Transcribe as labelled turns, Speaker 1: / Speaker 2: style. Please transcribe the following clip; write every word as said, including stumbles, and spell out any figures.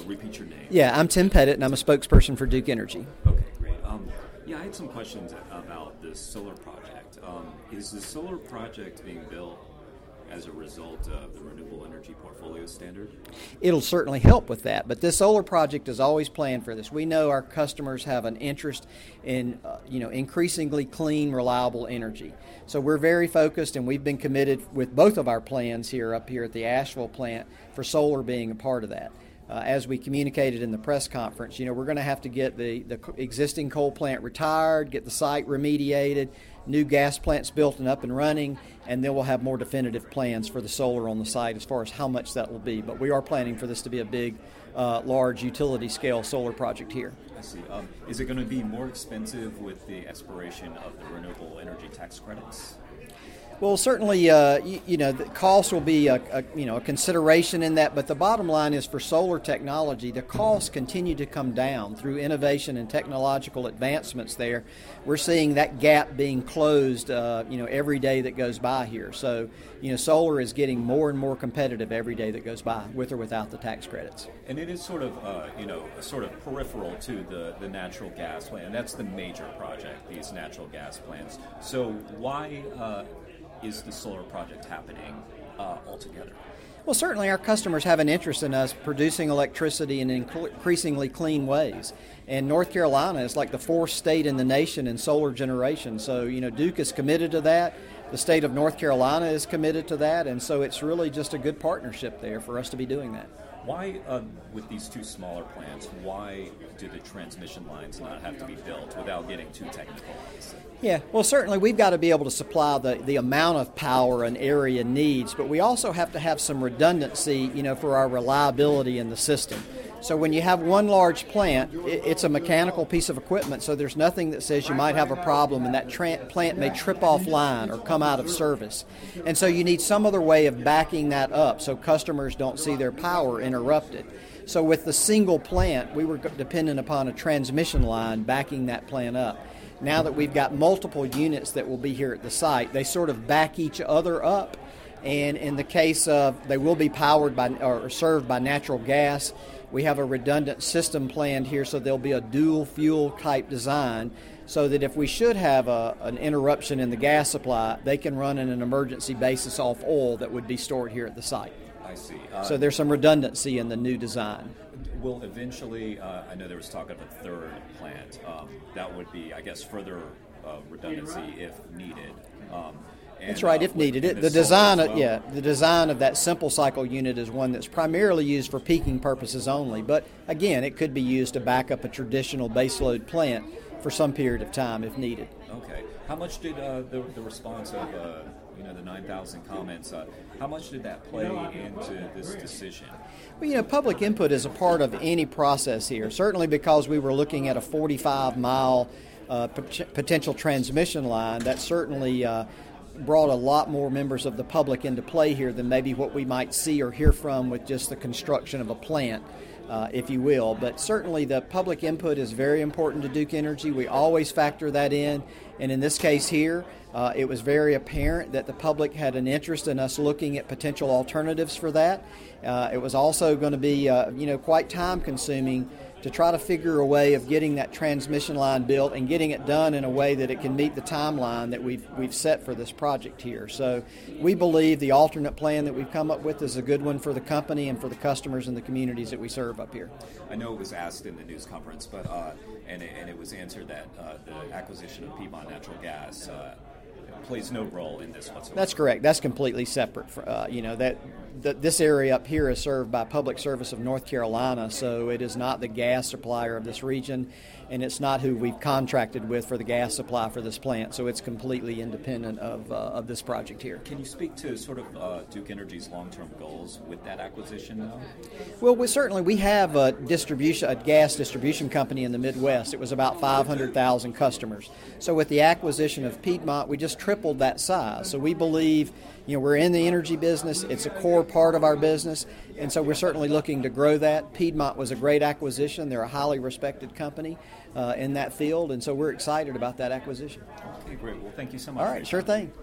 Speaker 1: repeat your name.
Speaker 2: Yeah, I'm Tim Pettit, and I'm a spokesperson for Duke Energy.
Speaker 1: Okay, great. Um, yeah, I had some questions about this solar project. Um, is the solar project being built as a result of the Renewable Energy Portfolio Standard?
Speaker 2: It'll certainly help with that, but this solar project is always planned for this. We know our customers have an interest in, uh, you know, increasingly clean, reliable energy. So we're very focused, and we've been committed with both of our plans here up here at the Asheville plant for solar being a part of that. Uh, as we communicated in the press conference, you know, we're going to have to get the, the existing coal plant retired, get the site remediated, new gas plants built and up and running, and then we'll have more definitive plans for the solar on the site as far as how much that will be. But we are planning for this to be a big, uh, large utility-scale solar project here.
Speaker 1: I see. Um, is it going to be more expensive with the expiration of the renewable energy tax credits?
Speaker 2: Well, certainly, uh, you, you know, the cost will be a, a you know a consideration in that. But the bottom line is, for solar technology, the costs continue to come down through innovation and technological advancements. There, we're seeing that gap being closed, uh, you know, every day that goes by here. So, you know, solar is getting more and more competitive every day that goes by, with or without the tax credits.
Speaker 1: And it is sort of, uh, you know, sort of peripheral to the, the natural gas plant. And that's the major project, these natural gas plants. So why Uh, is the solar project happening uh, altogether?
Speaker 2: Well, certainly our customers have an interest in us producing electricity in increasingly clean ways. And North Carolina is like the fourth state in the nation in solar generation. So, you know, Duke is committed to that. The state of North Carolina is committed to that. And so it's really just a good partnership there for us to be doing that.
Speaker 1: Why, uh, with these two smaller plants, why do the transmission lines not have to be built without getting too technical?
Speaker 2: Yeah, well, certainly we've got to be able to supply the, the amount of power an area needs, but we also have to have some redundancy, you know, for our reliability in the system. So when you have one large plant, it, it's a mechanical piece of equipment, so there's nothing that says you might have a problem and that tra- plant may trip offline or come out of service. And so you need some other way of backing that up so customers don't see their power interrupted. So with the single plant, we were dependent upon a transmission line backing that plant up. Now that we've got multiple units that will be here at the site, they sort of back each other up. And in the case of they will be powered by or served by natural gas, we have a redundant system planned here, so there'll be a dual fuel type design so that if we should have a, an interruption in the gas supply, they can run in an emergency basis off oil that would be stored here at the site.
Speaker 1: I see. Uh,
Speaker 2: so there's some redundancy in the new design.
Speaker 1: Will eventually, uh, I know there was talk of a third plant. Um, that would be, I guess, further uh, redundancy if needed. Um, and,
Speaker 2: that's right,
Speaker 1: uh,
Speaker 2: if needed. It,
Speaker 1: the
Speaker 2: the design,
Speaker 1: well.
Speaker 2: of, yeah, the design of that simple cycle unit is one that's primarily used for peaking purposes only. But again, it could be used to back up a traditional baseload plant for some period of time if needed.
Speaker 1: Okay. How much did uh, the, the response of uh, you know the nine thousand comments? Uh, how much did that play into this decision?
Speaker 2: Well, you know, public input is a part of any process here. Certainly because we were looking at a forty-five mile uh, p- potential transmission line. That certainly uh, brought a lot more members of the public into play here than maybe what we might see or hear from with just the construction of a plant. Uh, if you will. But certainly the public input is very important to Duke Energy. We always factor that in. And in this case here, uh, it was very apparent that the public had an interest in us looking at potential alternatives for that. Uh, it was also going to be, uh, you know, quite time-consuming to try to figure a way of getting that transmission line built and getting it done in a way that it can meet the timeline that we've we've set for this project here. So we believe the alternate plan that we've come up with is a good one for the company and for the customers and the communities that we serve up here.
Speaker 1: I know it was asked in the news conference, but uh, and, it, and it was answered that uh, the acquisition of Piedmont Natural Gas uh, plays no role in this whatsoever.
Speaker 2: That's correct. That's completely separate. For, uh, you know, that the, this area up here is served by Public Service of North Carolina, so it is not the gas supplier of this region, and it's not who we've contracted with for the gas supply for this plant, so it's completely independent of uh, of this project here.
Speaker 1: Can you speak to sort of uh, Duke Energy's long-term goals with that acquisition, though?
Speaker 2: Well, we, certainly we have a distribution, a gas distribution company in the Midwest. It was about five hundred thousand customers. So with the acquisition of Piedmont, we just tripled that size. So we believe, you know, we're in the energy business. It's a core part of our business, and so we're certainly looking to grow that. Piedmont was a great acquisition. They're a highly respected company uh, in that field, and so we're excited about that acquisition.
Speaker 1: Okay, great. Well, thank you so much.
Speaker 2: All right, sure thing.